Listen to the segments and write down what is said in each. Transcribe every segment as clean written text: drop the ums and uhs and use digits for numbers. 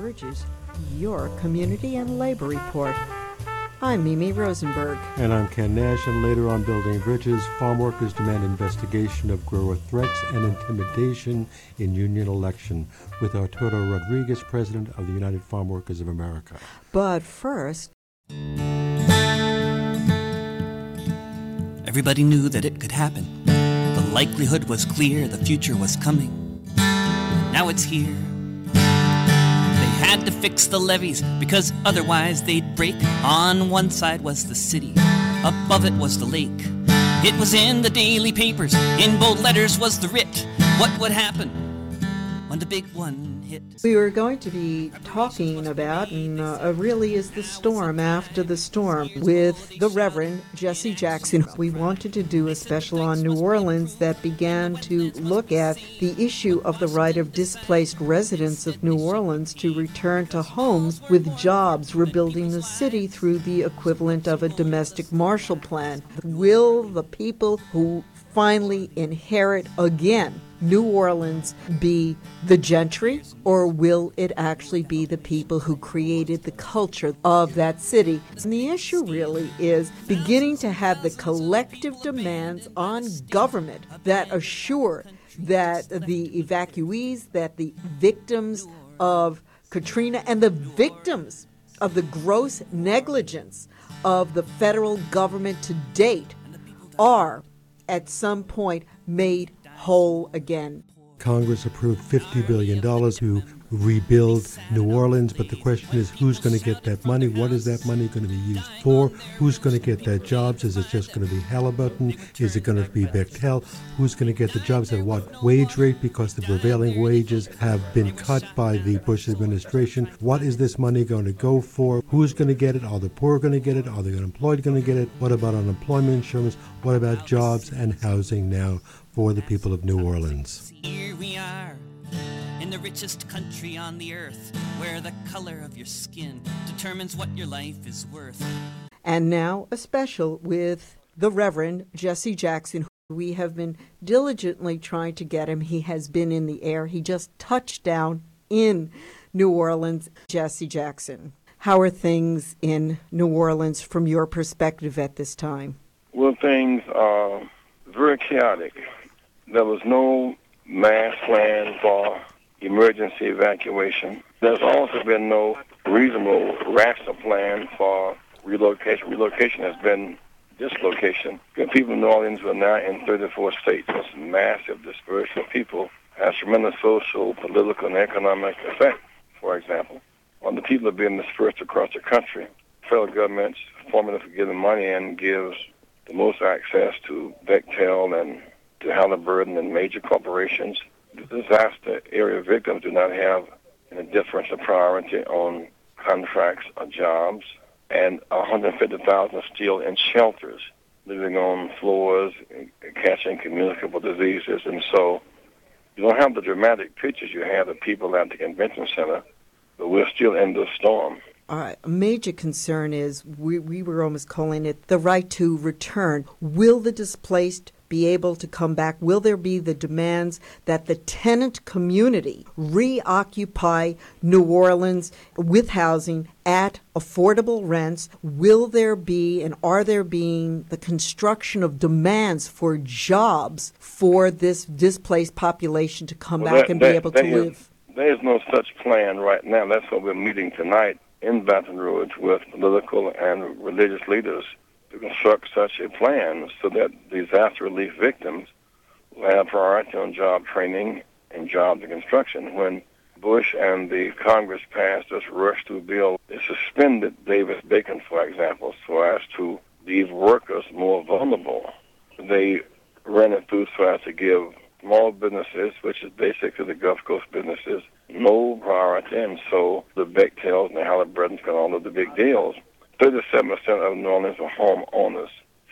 Bridges, your community and labor report. I'm Mimi Rosenberg. And I'm Ken Nash, and later on Building Bridges, farm workers demand investigation of grower threats and intimidation in union election with Arturo Rodriguez, president of the United Farm Workers of America. But first... Everybody knew that it could happen. The likelihood was clear, the future was coming. Now it's here. They had to fix the levees because otherwise they'd break. On one side was the city, above it was the lake. It was in the daily papers, in bold letters was the writ. What would happen when the big one hit? We were going to be talking about, and really is the storm after the storm, with the Reverend Jesse Jackson. We wanted to do a special on New Orleans that began to look at the issue of the right of displaced residents of New Orleans to return to homes with jobs, rebuilding the city through the equivalent of a domestic Marshall Plan. Will the people who finally inherit again New Orleans be the gentry, or will it actually be the people who created the culture of that city? And the issue really is beginning to have the collective demands on government that assure that the evacuees, that the victims of Katrina and the victims of the gross negligence of the federal government to date are at some point made whole again. Congress approved $50 billion to rebuild New Orleans, but the question is, who's going to get that money? What is that money going to be used for? Who's going to get that jobs? Is it just going to be Halliburton? Is it going to be Bechtel? Who's going to get the jobs at what wage rate? Because the prevailing wages have been cut by the Bush administration. What is this money going to go for? Who's going to get it? Are the poor going to get it? Are the unemployed going to get it? What about unemployment insurance? What about jobs and housing now for the people of New Orleans? Here we are, in the richest country on the earth, where the color of your skin determines what your life is worth. And now a special with the Reverend Jesse Jackson. We have been diligently trying to get him. He has been in the air. He just touched down in New Orleans. Jesse Jackson, how are things in New Orleans from your perspective at this time? Well, things are very chaotic. There was no mass plan for emergency evacuation. There's also been no reasonable, rational plan for relocation. Relocation has been dislocation. The people in New Orleans are now in 34 states. It's a massive dispersion of people. Has tremendous social, political, and economic effect. For example, when the people are being dispersed across the country, the federal government's formula for giving money in gives the most access to Bechtel and to Halliburton and major corporations. The disaster area victims do not have any differential priority on contracts or jobs, and 150,000 are still in shelters, living on floors, catching communicable diseases. And so you don't have the dramatic pictures you have of people at the convention center, but we're still in the storm. A major concern is, we were almost calling it the right to return. Will the displaced be able to come back? Will there be the demands that the tenant community reoccupy New Orleans with housing at affordable rents? Will there be, and are there being, the construction of demands for jobs for this displaced population to come back and be able to live? There is no such plan right now. That's what we're meeting tonight in Baton Rouge with political and religious leaders to construct such a plan so that disaster relief victims will have priority on job training and jobs and construction. When Bush and the Congress passed this rush-through bill, it suspended Davis-Bacon, for example, so as to leave workers more vulnerable. They ran it through so as to give small businesses, which is basically the Gulf Coast businesses, no priority, and so the Bechtels and the Halliburtons got all of the big deals. 37% of New Orleans were homeowners.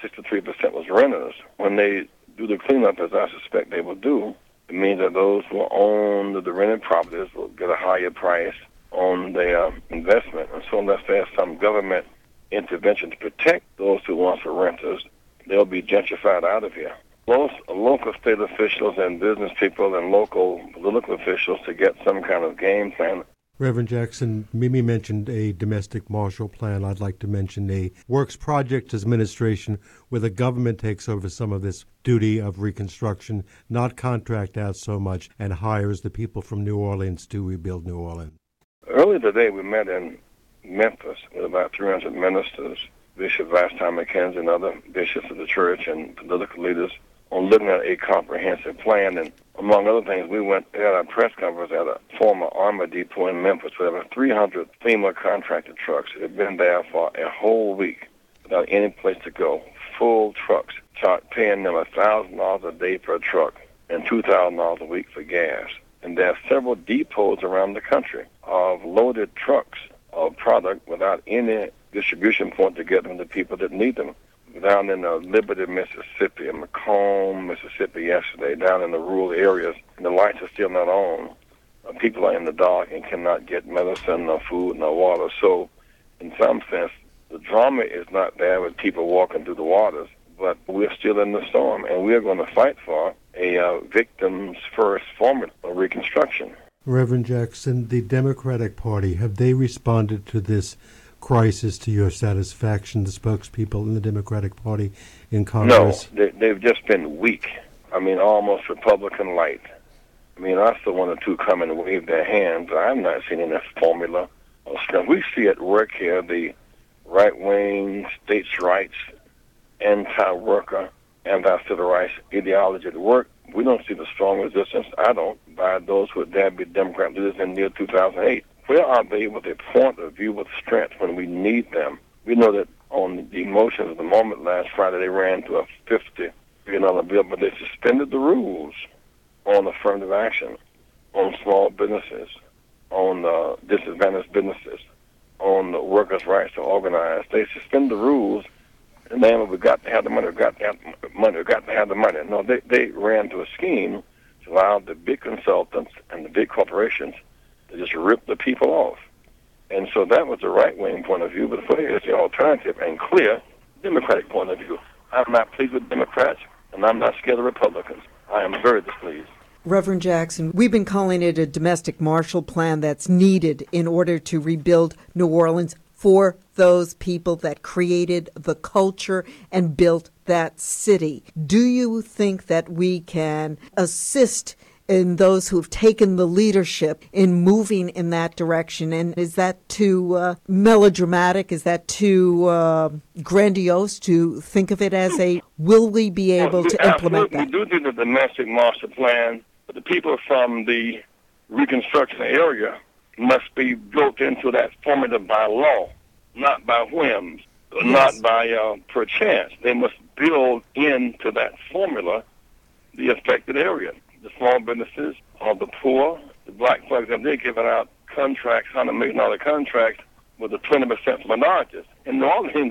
63% was renters. When they do the cleanup, as I suspect they will do, it means that those who own the rented properties will get a higher price on their investment. And so unless there's some government intervention to protect those who once were renters, they'll be gentrified out of here. Most local state officials and business people and local political officials to get some kind of game plan Reverend Jackson, Mimi mentioned a domestic Marshall Plan. I'd like to mention a Works Project Administration where the government takes over some of this duty of reconstruction, not contract out so much, and hires the people from New Orleans to rebuild New Orleans. Earlier today, we met in Memphis with about 300 ministers, Bishop Vashti McKenzie and other bishops of the church and political leaders on looking at a comprehensive plan. And among other things, we went at a press conference at a former Army depot in Memphis with over 300 FEMA contracted trucks that had been there for a whole week without any place to go. Full trucks, paying them $1,000 a day per truck and $2,000 a week for gas. And there are several depots around the country of loaded trucks of product without any distribution point to get them to people that need them. Down in Liberty, Mississippi, and Macomb, Mississippi yesterday, down in the rural areas, and the lights are still not on. People are in the dark and cannot get medicine, no food, no water. So, in some sense, the drama is not there with people walking through the waters, but we're still in the storm, and we're going to fight for a victims first formula of reconstruction. Reverend Jackson, the Democratic Party, have they responded to this crisis to your satisfaction, the spokespeople in the Democratic Party in Congress? No, they've just been weak. I mean, almost Republican light. I mean, I saw one or two come and wave their hands. I'm not seeing any formula. We see at work here the right-wing, states' rights, anti-worker, anti-civil rights ideology at work. We don't see the strong resistance, I don't, by those who would dare be Democrat leaders in the year 2008. Where are they with a point of view with strength when we need them? We know that on the emotions of the moment last Friday, they ran to a $50 billion bill, but they suspended the rules on affirmative action, on small businesses, on disadvantaged businesses, on the workers' rights to organize. They suspended the rules, and then we got to have the money, we got to have the money, we got to have the money. No, they ran to a scheme to allow the big consultants and the big corporations to just rip the people off. And so that was the right-wing point of view, but where is the alternative and clear Democratic point of view? I'm not pleased with Democrats, and I'm not scared of Republicans. I am very displeased. Reverend Jackson, we've been calling it a domestic Marshall Plan that's needed in order to rebuild New Orleans for those people that created the culture and built that city. Do you think that we can assist in those who've taken the leadership in moving in that direction? And is that too melodramatic? Is that too grandiose to think of it as a, will we be able to implement that? We do need a domestic master plan, but the people from the reconstruction area must be built into that formula by law, not by whims, not by perchance. They must build into that formula the affected area. The small businesses, the poor, the black folks, and they're giving out contracts, $100 million contracts with the 20% for minorities. In New Orleans,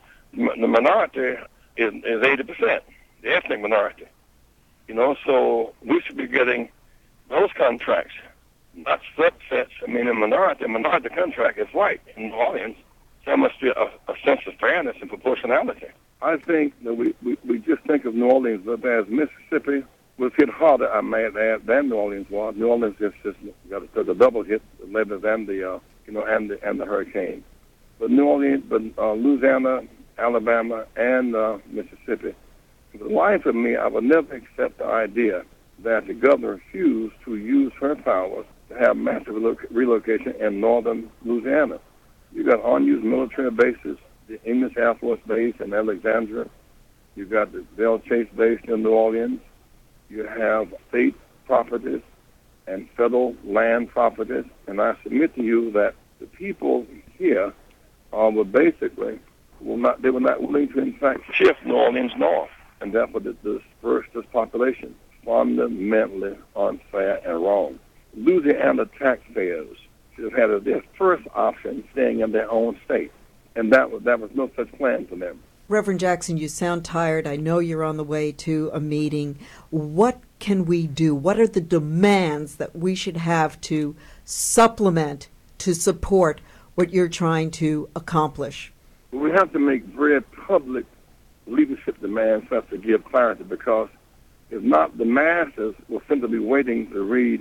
the minority is 80%, the ethnic minority. You know, so we should be getting those contracts, not subsets. I mean, a minority contract is white in New Orleans. There must be a sense of fairness and proportionality. I think that we just think of New Orleans, but as Mississippi was hit harder, I may add, than New Orleans was. New Orleans just got a double hit, the Lebanon and the and the hurricane. But New Orleans, Louisiana, Alabama, and Mississippi. For the life of me, I would never accept the idea that the governor refused to use her powers to have massive relocation in northern Louisiana. You got unused military bases, the English Air Force Base in Alexandria. You got the Belle Chase Base in New Orleans. You have state properties and federal land properties, and I submit to you that the people here were basically they were not willing to in fact shift New Orleans north, and therefore disperse this population. Fundamentally unfair and wrong. Louisiana taxpayers should have had their first option staying in their own state, and that was no such plan for them. Reverend Jackson, you sound tired. I know you're on the way to a meeting. What can we do? What are the demands that we should have to supplement, to support what you're trying to accomplish? We have to make very public leadership demands for us to give clarity, because if not, the masses will simply be waiting to read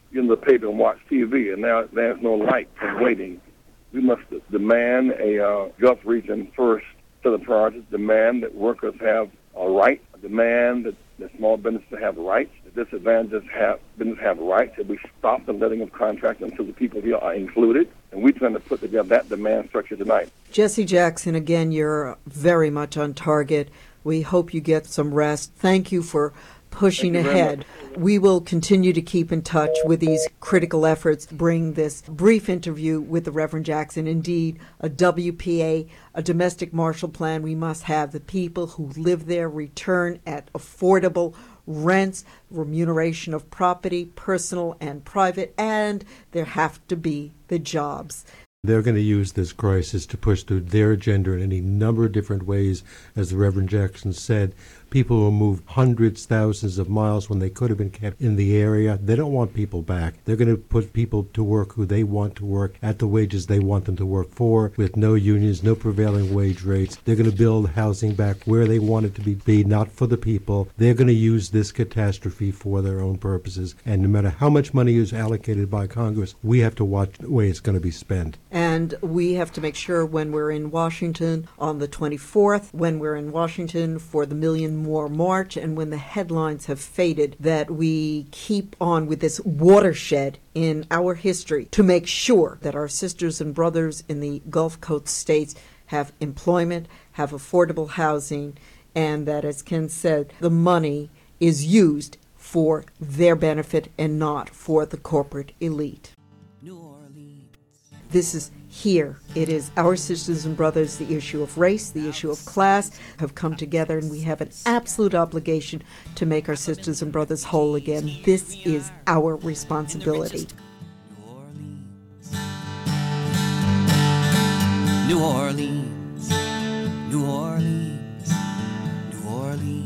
in the paper and watch TV, and now there's no light and waiting. We must demand a Gulf region first set of priorities, demand that workers have a right, demand that small businesses have rights, the disadvantaged business have rights, that we stop the letting of contracts until the people here are included. And we're trying to put together that demand structure tonight. Jesse Jackson, again, you're very much on target. We hope you get some rest. Thank you for pushing ahead. We will continue to keep in touch with these critical efforts, bring this brief interview with the Reverend Jackson. Indeed, a WPA, a domestic Marshall Plan. We must have the people who live there return at affordable rents, remuneration of property, personal and private, and there have to be the jobs. They're going to use this crisis to push through their agenda in any number of different ways. As the Reverend Jackson said, people will move hundreds, thousands of miles when they could have been kept in the area. They don't want people back. They're going to put people to work who they want to work at the wages they want them to work for, with no unions, no prevailing wage rates. They're going to build housing back where they want it to be, not for the people. They're going to use this catastrophe for their own purposes. And no matter how much money is allocated by Congress, we have to watch the way it's going to be spent. And we have to make sure when we're in Washington on the 24th, when we're in Washington for the Million More March, and when the headlines have faded, that we keep on with this watershed in our history to make sure that our sisters and brothers in the Gulf Coast states have employment, have affordable housing, and that, as Ken said, the money is used for their benefit and not for the corporate elite. This is here. It is our sisters and brothers. The issue of race, the issue of class have come together, and we have an absolute obligation to make our sisters and brothers whole again. This is our responsibility. New Orleans, New Orleans, New Orleans.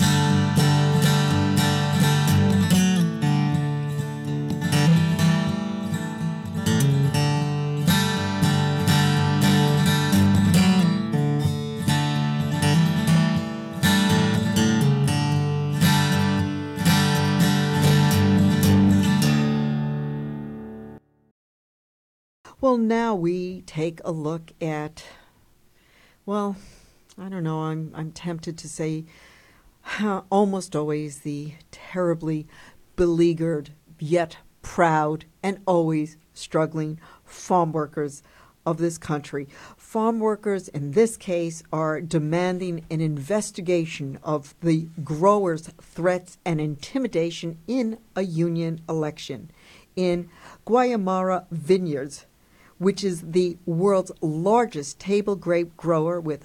Well, now we take a look at, well, I don't know, I'm tempted to say almost always the terribly beleaguered, yet proud and always struggling farm workers of this country. Farm workers, in this case, are demanding an investigation of the growers' threats and intimidation in a union election. In Guayamara Vineyards, which is the world's largest table grape grower with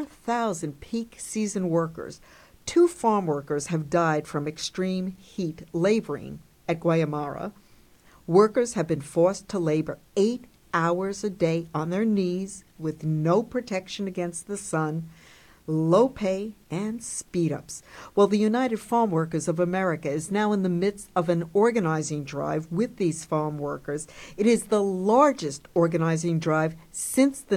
4,000 peak season workers, 2 farm workers have died from extreme heat laboring at Guayamara. Workers have been forced to labor 8 hours a day on their knees with no protection against the sun, low pay, and speed-ups. Well, the United Farm Workers of America is now in the midst of an organizing drive with these farm workers. It is the largest organizing drive since the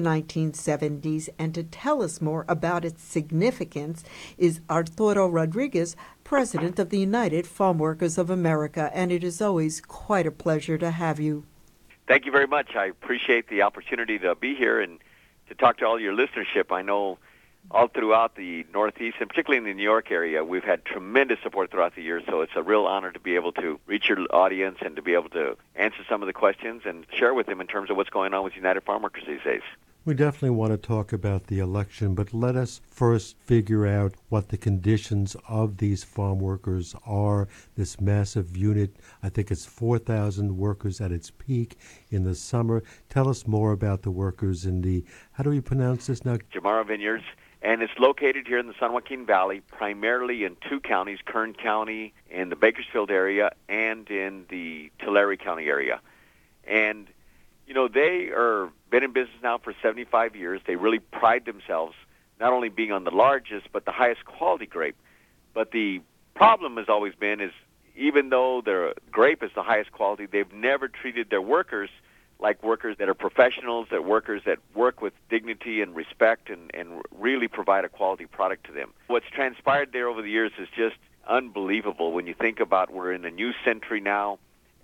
1970s, and to tell us more about its significance is Arturo Rodriguez, president of the United Farm Workers of America, and it is always quite a pleasure to have you. Thank you very much. I appreciate the opportunity to be here and to talk to all your listenership. I know all throughout the Northeast, and particularly in the New York area, we've had tremendous support throughout the year, so it's a real honor to be able to reach your audience and to be able to answer some of the questions and share with them in terms of what's going on with United Farm Workers these days. We definitely want to talk about the election, but let us first figure out what the conditions of these farm workers are. This massive unit, I think it's 4,000 workers at its peak in the summer. Tell us more about the workers in the, how do we pronounce this now? Guayamara Vineyards. And it's located here in the San Joaquin Valley, primarily in 2 counties, Kern County in the Bakersfield area and in the Tulare County area. And, you know, they are been in business now for 75 years. They really pride themselves not only being on the largest but the highest quality grape. But the problem has always been is even though their grape is the highest quality, they've never treated their workers like workers that are professionals, that workers that work with dignity and respect and really provide a quality product to them. What's transpired there over the years is just unbelievable when you think about we're in a new century now,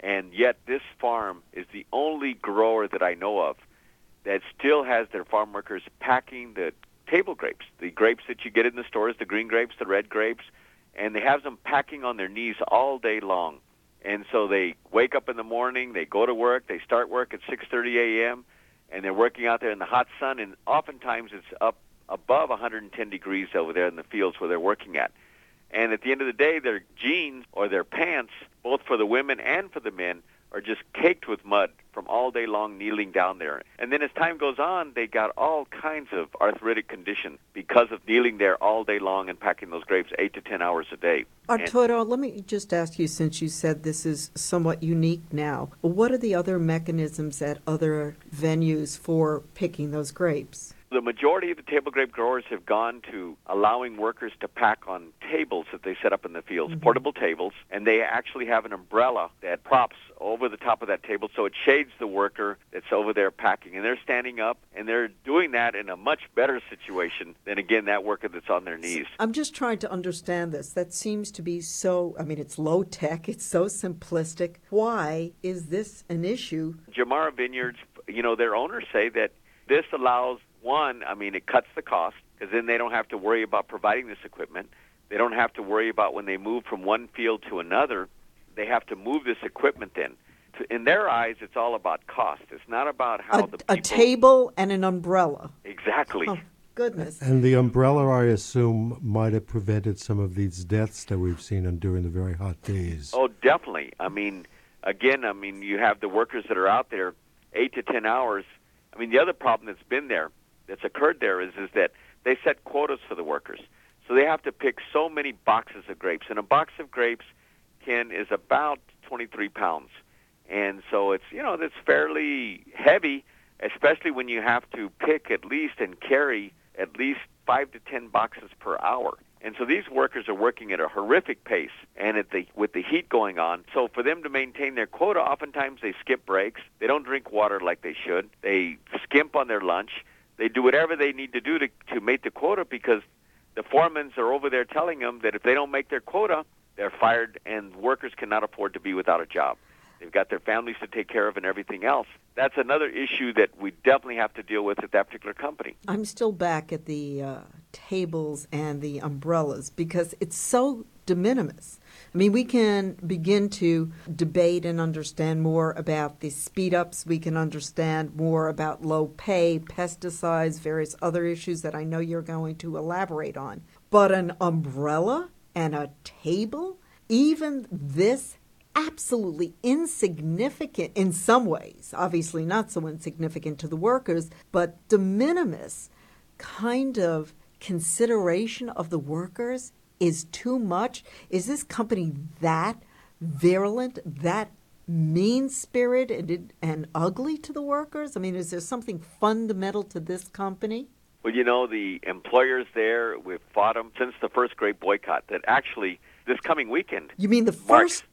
And yet this farm is the only grower that I know of that still has their farm workers packing the table grapes, the grapes that you get in the stores, the green grapes, the red grapes, and they have them packing on their knees all day long. And so they wake up in the morning, they go to work, they start work at 6:30 a.m., and they're working out there in the hot sun, and oftentimes it's up above 110 degrees over there in the fields where they're working at. And at the end of the day, their jeans or their pants, both for the women and for the men, are just caked with mud from all day long kneeling down there. And then as time goes on, they got all kinds of arthritic conditions because of kneeling there all day long and packing those grapes 8 to 10 hours a day. Arturo, let me just ask you, since you said this is somewhat unique now, what are the other mechanisms at other venues for picking those grapes? The majority of the table grape growers have gone to allowing workers to pack on tables that they set up in the fields, portable tables, and they actually have an umbrella that props over the top of that table so it shades the worker that's over there packing. And they're standing up, and they're doing that in a much better situation than, again, that worker that's on their knees. I'm just trying to understand this. That seems to be so, it's low tech, it's so simplistic. Why is this an issue? Jamara Vineyards, their owners say that this allows it cuts the cost, because then they don't have to worry about providing this equipment. They don't have to worry about when they move from one field to another. They have to move this equipment then. In their eyes, it's all about cost. It's not about how the people... A table and an umbrella. Exactly. Oh, goodness. And the umbrella, I assume, might have prevented some of these deaths that we've seen during the very hot days. Oh, definitely. You have the workers that are out there 8 to 10 hours. The other problem that's been there, that's occurred there, is that they set quotas for the workers. So they have to pick so many boxes of grapes. And a box of grapes, Ken, is about 23 pounds. And so it's fairly heavy, especially when you have to pick at least and carry at least 5 to 10 boxes per hour. And so these workers are working at a horrific pace, and with the heat going on. So for them to maintain their quota, oftentimes they skip breaks. They don't drink water like they should. They skimp on their lunch. They do whatever they need to do to make the quota, because the foremans are over there telling them that if they don't make their quota, they're fired, and workers cannot afford to be without a job. They've got their families to take care of and everything else. That's another issue that we definitely have to deal with at that particular company. I'm still back at the tables and the umbrellas, because it's so de minimis. We can begin to debate and understand more about the speed-ups. We can understand more about low pay, pesticides, various other issues that I know you're going to elaborate on. But an umbrella and a table, even this absolutely insignificant in some ways, obviously not so insignificant to the workers, but de minimis kind of consideration of the workers is too much? Is this company that virulent, that mean-spirited and ugly to the workers? Is there something fundamental to this company? Well, the employers there, we've fought them since the first grape boycott that actually this coming weekend. You mean the first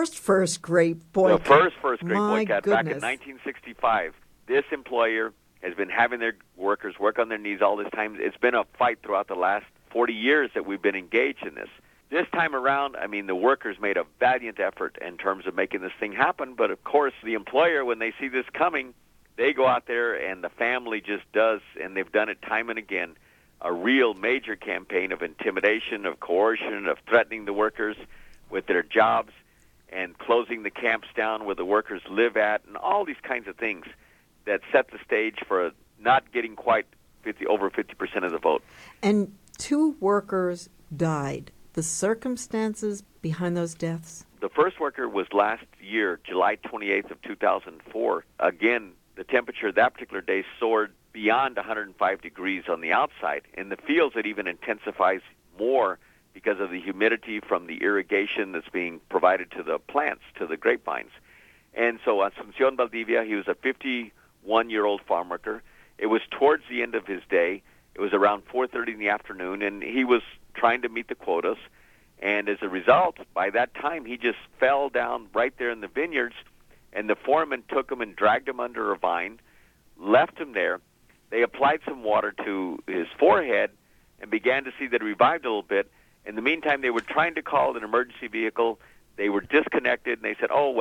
grape boycott? The first grape My boycott goodness. back in 1965. This employer has been having their workers work on their knees all this time. It's been a fight throughout the last 40 years that we've been engaged in this. This time around, the workers made a valiant effort in terms of making this thing happen. But, of course, the employer, when they see this coming, they go out there and the family just does, and they've done it time and again, a real major campaign of intimidation, of coercion, of threatening the workers with their jobs and closing the camps down where the workers live at, and all these kinds of things that set the stage for not getting quite over 50% of the vote. And 2 workers died. The circumstances behind those deaths? The first worker was last year, July 28th of 2004. Again, the temperature that particular day soared beyond 105 degrees on the outside. In the fields, it even intensifies more because of the humidity from the irrigation that's being provided to the plants, to the grapevines. And so Asuncion Valdivia, he was a 51-year-old farm worker. It was towards the end of his day. It was around 4:30 in the afternoon, and he was trying to meet the quotas. And as a result, by that time, he just fell down right there in the vineyards, and the foreman took him and dragged him under a vine, left him there. They applied some water to his forehead and began to see that it revived a little bit. In the meantime, they were trying to call an emergency vehicle. They were disconnected, and they said, oh, well,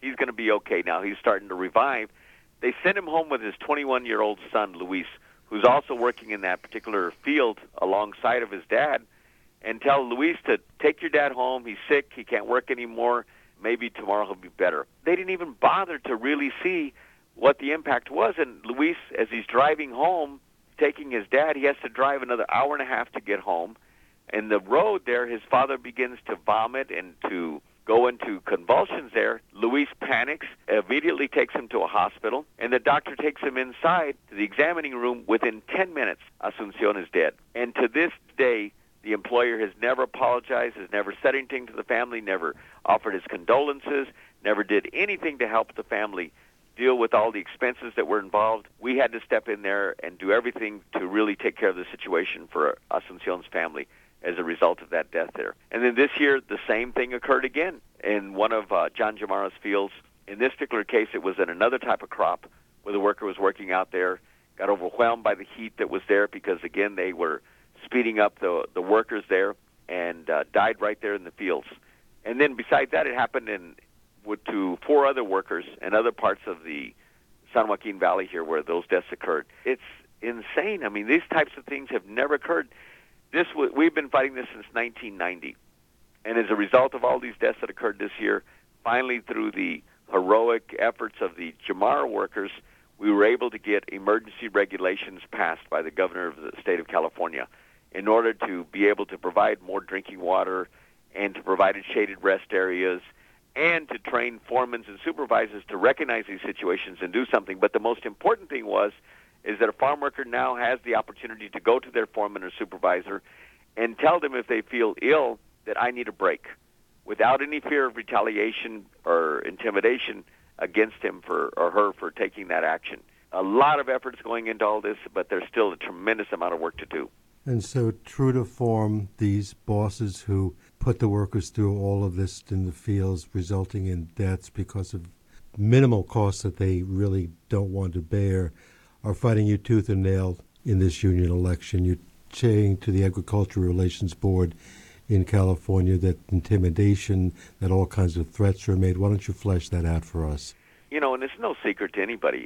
He's going to be okay now. He's starting to revive. They sent him home with his 21-year-old son, Luis, who's also working in that particular field alongside of his dad, and tell Luis to take your dad home. He's sick. He can't work anymore. Maybe tomorrow he'll be better. They didn't even bother to really see what the impact was. And Luis, as he's driving home, taking his dad, he has to drive another hour and a half to get home. And the road there, his father begins to vomit and to go into convulsions there. Luis panics, immediately takes him to a hospital, and the doctor takes him inside to the examining room. Within 10 minutes, Asuncion is dead. And to this day, the employer has never apologized, has never said anything to the family, never offered his condolences, never did anything to help the family deal with all the expenses that were involved. We had to step in there and do everything to really take care of the situation for Asuncion's family as a result of that death there. And then this year, the same thing occurred again in one of John Jamara's fields. In this particular case, it was in another type of crop where the worker was working out there, got overwhelmed by the heat that was there because, again, they were speeding up the workers there, and died right there in the fields. And then besides that, it happened to 4 other workers in other parts of the San Joaquin Valley here where those deaths occurred. It's insane. I mean, these types of things have never occurred. We've been fighting this since 1990. And as a result of all these deaths that occurred this year, finally through the heroic efforts of the Jamara workers, we were able to get emergency regulations passed by the governor of the state of California in order to be able to provide more drinking water and to provide shaded rest areas and to train foremen and supervisors to recognize these situations and do something. But the most important thing is that a farm worker now has the opportunity to go to their foreman or supervisor and tell them if they feel ill that I need a break without any fear of retaliation or intimidation against him or her for taking that action. A lot of efforts going into all this, but there's still a tremendous amount of work to do. And so, true to form, these bosses who put the workers through all of this in the fields, resulting in deaths because of minimal costs that they really don't want to bear, are fighting you tooth and nail in this union election. You're saying to the Agricultural Relations Board in California that intimidation, that all kinds of threats are made. Why don't you flesh that out for us? And it's no secret to anybody.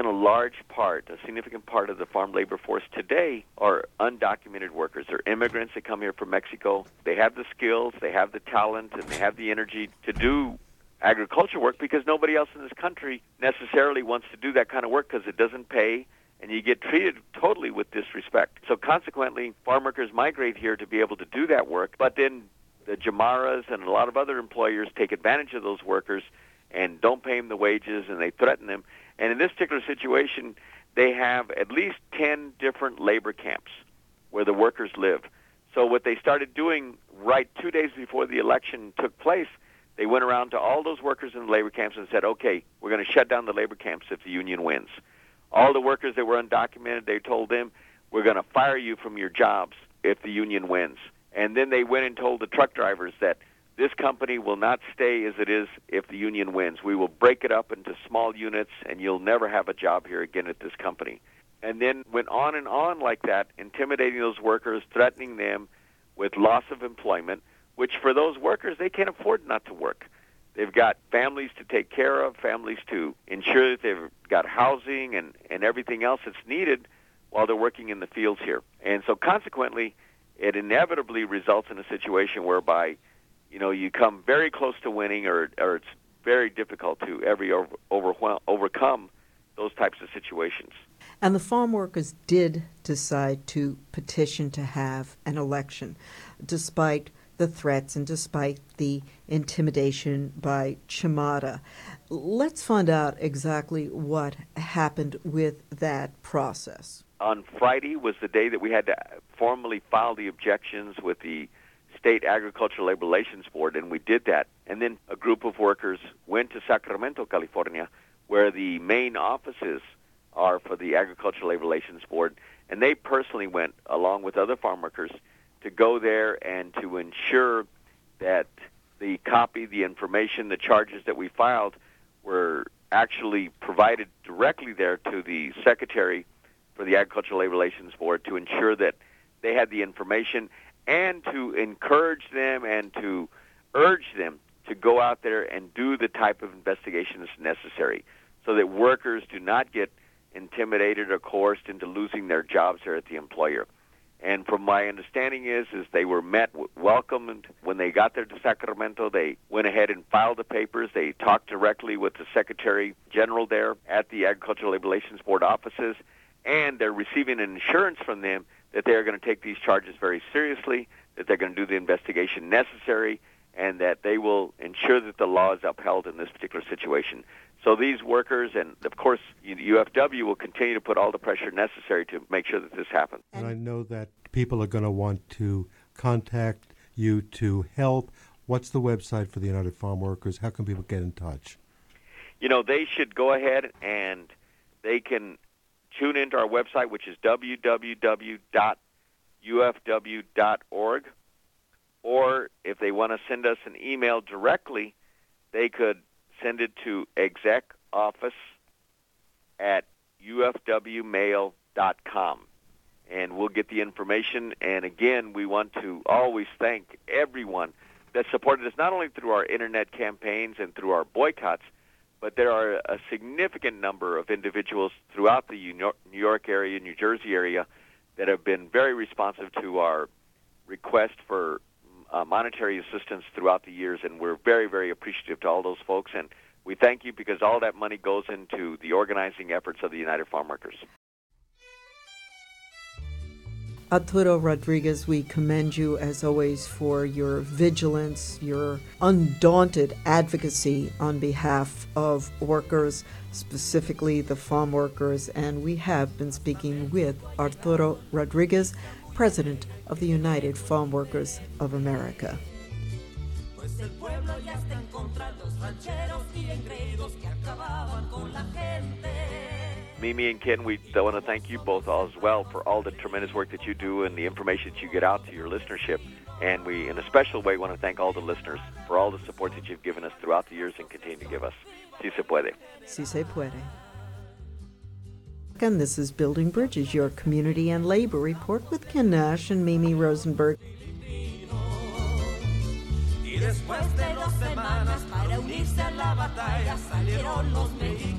A significant part of the farm labor force today are undocumented workers. They're immigrants that come here from Mexico. They have the skills, they have the talent, and they have the energy to do agriculture work because nobody else in this country necessarily wants to do that kind of work because it doesn't pay, and you get treated totally with disrespect. So consequently, farm workers migrate here to be able to do that work, but then the Jamaras and a lot of other employers take advantage of those workers and don't pay them the wages, and they threaten them. And in this particular situation, they have at least 10 different labor camps where the workers live. So what they started doing right 2 days before the election took place, they went around to all those workers in the labor camps and said, okay, we're going to shut down the labor camps if the union wins. All the workers that were undocumented, they told them, we're going to fire you from your jobs if the union wins. And then they went and told the truck drivers that this company will not stay as it is if the union wins. We will break it up into small units, and you'll never have a job here again at this company. And then went on and on like that, intimidating those workers, threatening them with loss of employment, which for those workers, they can't afford not to work. They've got families to take care of, families to ensure that they've got housing and everything else that's needed while they're working in the fields here. And so consequently, it inevitably results in a situation whereby you come very close to winning, or it's very difficult to ever overcome those types of situations. And the farm workers did decide to petition to have an election, despite the threats and despite the intimidation by Chamada. Let's find out exactly what happened with that process. On Friday was the day that we had to formally file the objections with the State Agricultural Labor Relations Board, and we did that. And then a group of workers went to Sacramento, California, where the main offices are for the Agricultural Labor Relations Board, and they personally went, along with other farm workers, to go there and to ensure that the copy, the information, the charges that we filed were actually provided directly there to the Secretary for the Agricultural Labor Relations Board to ensure that they had the information and to encourage them and to urge them to go out there and do the type of investigation that's necessary so that workers do not get intimidated or coerced into losing their jobs there at the employer. And from my understanding is they were welcomed when they got there to Sacramento. They went ahead and filed the papers. They talked directly with the Secretary General there at the Agricultural Labor Relations Board offices, and they're receiving an assurance from them that they're going to take these charges very seriously, that they're going to do the investigation necessary, and that they will ensure that the law is upheld in this particular situation. So these workers, and of course UFW, will continue to put all the pressure necessary to make sure that this happens. And I know that people are going to want to contact you to help. What's the website for the United Farm Workers? How can people get in touch? They should go ahead and they can tune into our website, which is www.ufw.org. Or if they want to send us an email directly, they could send it to execoffice@ufwmail.com. And we'll get the information. And again, we want to always thank everyone that supported us, not only through our internet campaigns and through our boycotts, but there are a significant number of individuals throughout the New York area, New Jersey area, that have been very responsive to our request for monetary assistance throughout the years, and we're very, very appreciative to all those folks. And we thank you because all that money goes into the organizing efforts of the United Farm Workers. Arturo Rodriguez, we commend you, as always, for your vigilance, your undaunted advocacy on behalf of workers, specifically the farm workers. And we have been speaking with Arturo Rodriguez, President of the United Farm Workers of America. Mimi and Ken, we want to thank you both as well for all the tremendous work that you do and the information that you get out to your listenership. And we, in a special way, want to thank all the listeners for all the support that you've given us throughout the years and continue to give us. Si se puede. Si se puede. And this is Building Bridges, your community and labor report with Ken Nash and Mimi Rosenberg. Y después de 2 semanas para unirse a la batalla salieron los mexicanos.